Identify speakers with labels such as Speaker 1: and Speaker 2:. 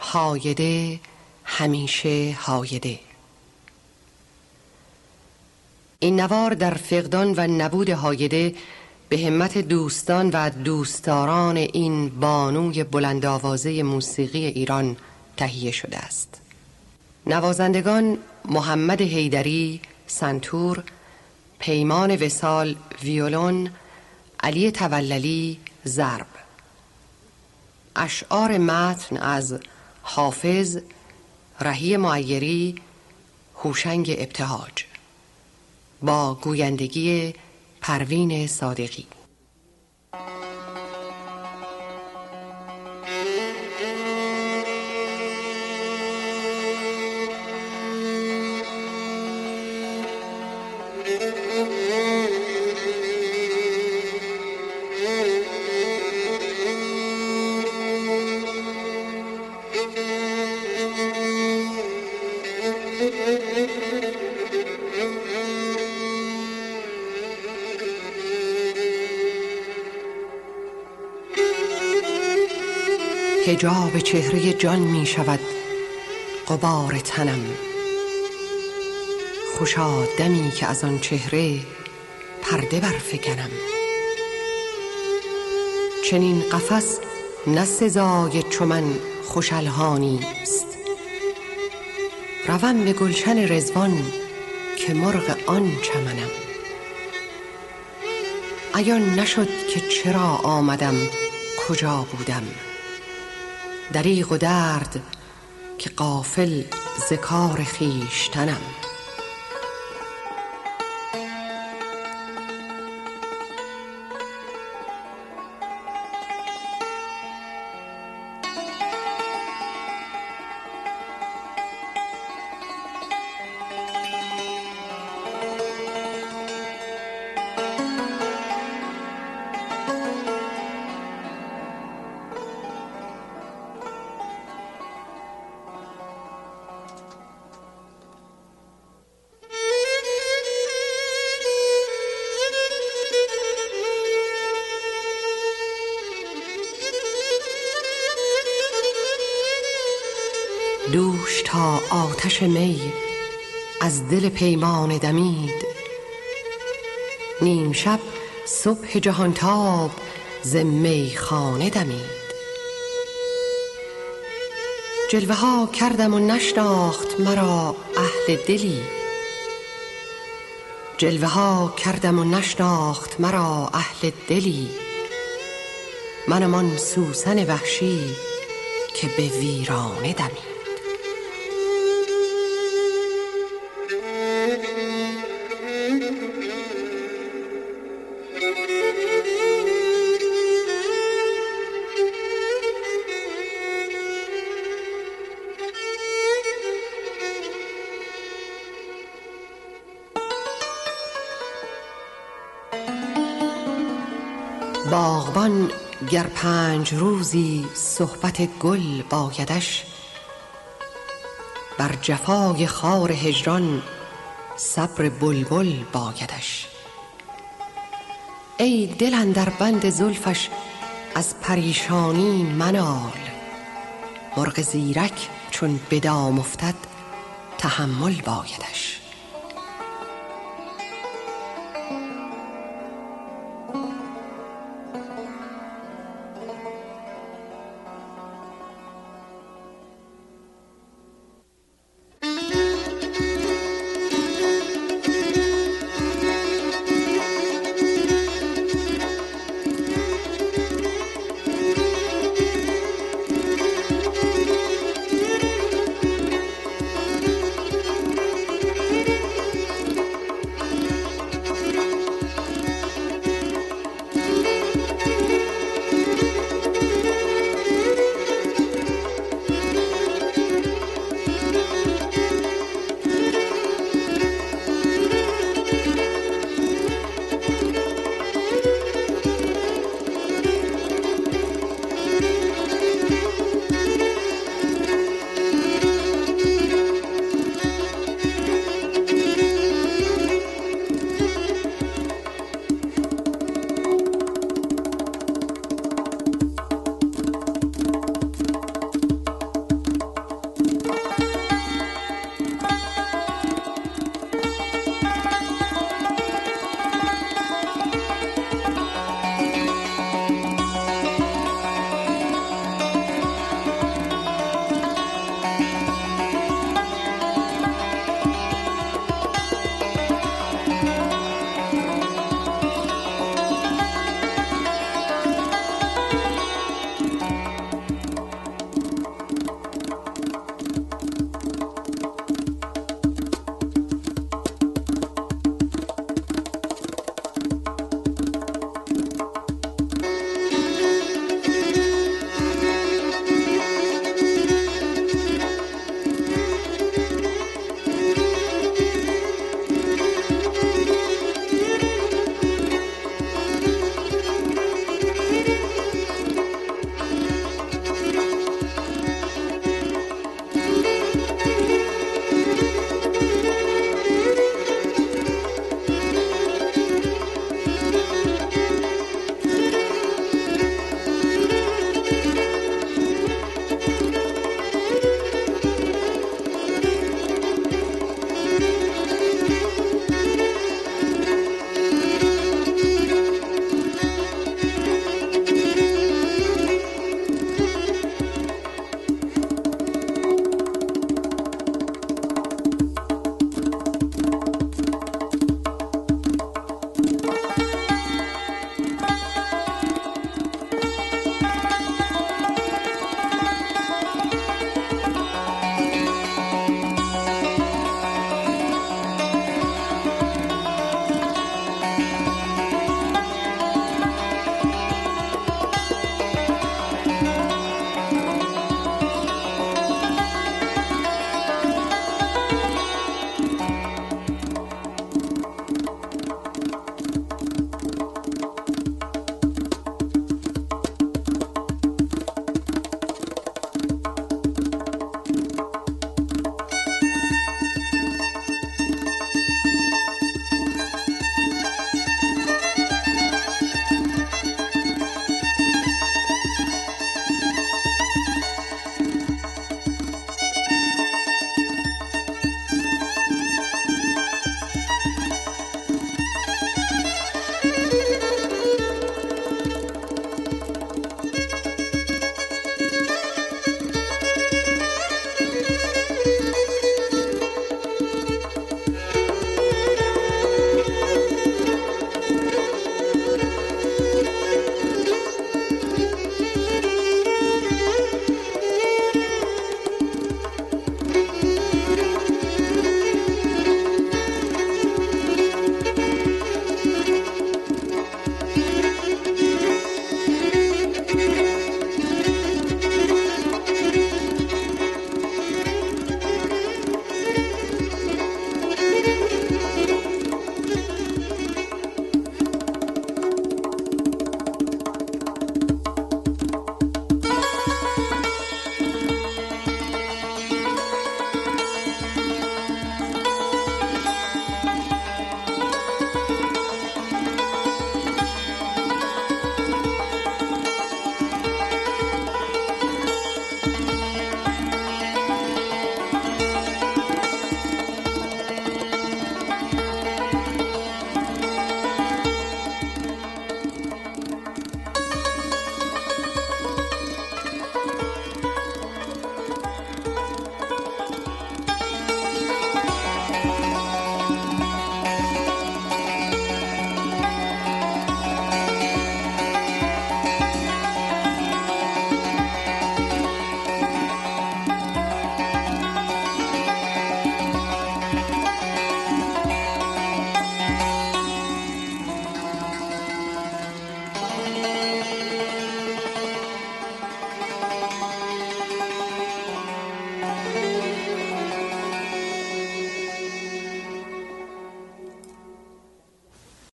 Speaker 1: هایده همیشه هایده. این نوار در فقدان و نبود هایده به همت دوستان و دوستداران این بانوی بلند آوازه موسیقی ایران تهیه شده است. نوازندگان محمد حیدری سنتور، پیمان وصال ویولون، علی توللی ضرب. اشعار متن از حافظ، رهی معیری، هوشنگ ابتهاج با گویندگی پروین صادقی. حجاب چهره جان می شود غبار تنم، خوشا دمی که از آن چهره پرده برفکنم. چنین قفس نه سزای چو من خوش الحانی است، روم به گلشن رضوان که مرغ آن چمنم. عیان نشد که چرا آمدم کجا بودم، دریغ و درد که غافل ز کار خویشتنم. دوش تا آتش می از دل پیمانه دمید، نیم شب صبح جهانتاب ز میخانه دمید. جلوه ها کردم و نشناخت مرا اهل دلی، جلوه ها کردم و نشناخت مرا اهل دلی. منم آن سوسن وحشی که به ویرانه دمید. باغبان گر 5 روزی صحبت گل بایدش، بر جفای خار هجران صبر بلبل بایدش. ای دل اندر بند زلفش از پریشانی منال، مرغ زیرک چون به دام افتد تحمل بایدش.